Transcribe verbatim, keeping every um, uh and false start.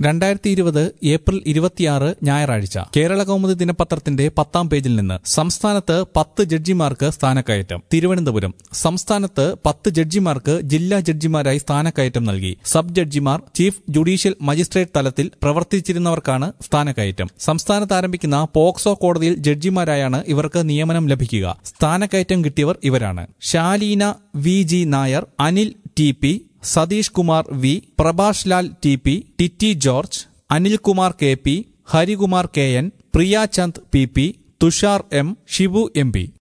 രണ്ടായിരത്തി ഇരുപത് ഏപ്രിൽ ഇരുപത്തിയാറ് ഞായറാഴ്ച കേരള കൗമുദി ദിനപത്രത്തിന്റെ പത്താം പേജിൽ നിന്ന് സംസ്ഥാനത്ത് പത്ത് ജഡ്ജിമാർക്ക് സ്ഥാനക്കയറ്റം. തിരുവനന്തപുരം സംസ്ഥാനത്ത് പത്ത് ജഡ്ജിമാർക്ക് ജില്ലാ ജഡ്ജിമാരായി സ്ഥാനക്കയറ്റം നൽകി. സബ് ജഡ്ജിമാർ, ചീഫ് ജുഡീഷ്യൽ മജിസ്ട്രേറ്റ് തലത്തിൽ പ്രവർത്തിച്ചിരുന്നവർക്കാണ് സ്ഥാനക്കയറ്റം. സംസ്ഥാനത്ത് ആരംഭിക്കുന്ന പോക്സോ കോടതിയിൽ ജഡ്ജിമാരായാണ് ഇവർക്ക് നിയമനം ലഭിക്കുക. സ്ഥാനക്കയറ്റം കിട്ടിയവർ ഇവരാണ്: Shalina V G Nair, Anil T P, Satheesh Kumar V, Prabhash Lal T P, Titty George, Anilkumar K P, Harikumar K N, Priya Chand P P, Thushar M, Shibu M P.